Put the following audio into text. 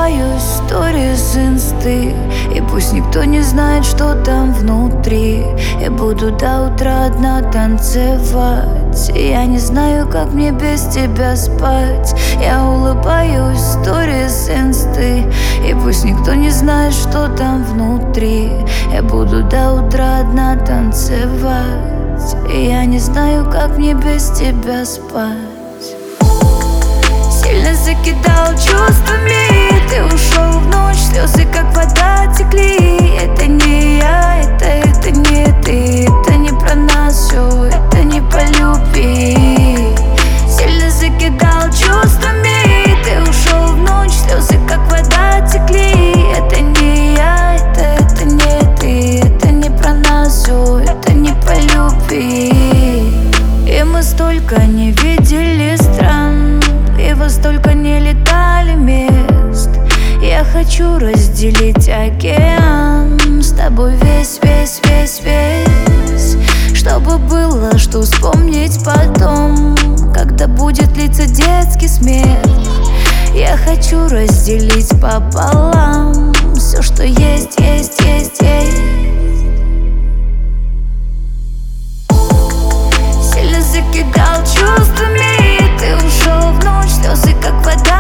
улыбаюсь, сторис с инсты, и пусть никто не знает, что там внутри. Я буду до утра одна танцевать, и я не знаю, как мне без тебя спать. Я улыбаюсь, сторис с инсты, и пусть никто не знает, что там внутри. Я буду до утра одна танцевать, и я не знаю, как мне без тебя спать. Сильно закидал чувствами, ты ушел в ночь, слезы как вода текли. Это не я, это не ты, это не про нас все, это не по любви. Сильно закидал чувствами, ты ушел в ночь, слезы как вода текли. Это не я, это не ты, это не про нас все, это не по любви. И мы столько не видели стран, и во столько не летали мест. Я хочу разделить океан с тобой весь, чтобы было что вспомнить потом, когда будет литься детский смех. Я хочу разделить пополам все, что есть. Сильно закидал чувствами, ты ушел в ночь, слезы как вода